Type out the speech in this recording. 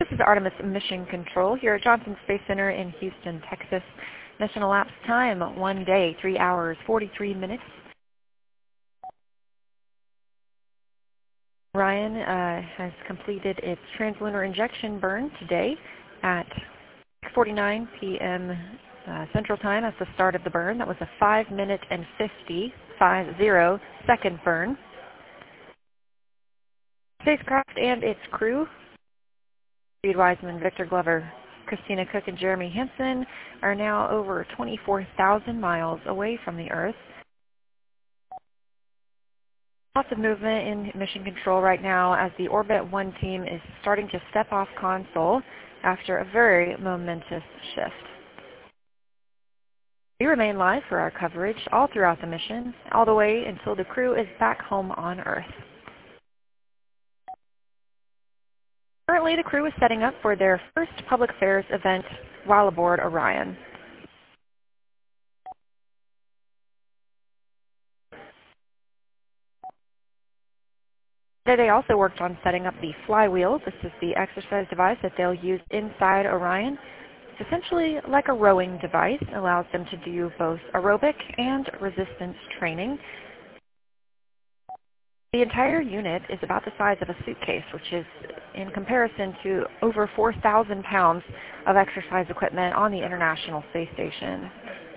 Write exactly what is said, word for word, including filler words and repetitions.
This is Artemis Mission Control here at Johnson Space Center in Houston, Texas. Mission elapsed time, one day, three hours, forty-three minutes. Orion uh, has completed its translunar injection burn today at six forty-nine p m Uh, Central Time. That's the start of the burn. That was a five minute and fifty, five zero second burn. Spacecraft and its crew, Reed Wiseman, Victor Glover, Christina Cook, and Jeremy Hansen, are now over twenty-four thousand miles away from the Earth. Lots of movement in mission control right now as the Orbit one team is starting to step off console after a very momentous shift. We remain live for our coverage all throughout the mission, all the way until the crew is back home on Earth. Currently, the crew is setting up for their first public affairs event while aboard Orion. Today they also worked on setting up the flywheel. This is the exercise device that they'll use inside Orion. It's essentially like a rowing device. It allows them to do both aerobic and resistance training. The entire unit is about the size of a suitcase, which is in comparison to over four thousand pounds of exercise equipment on the International Space Station.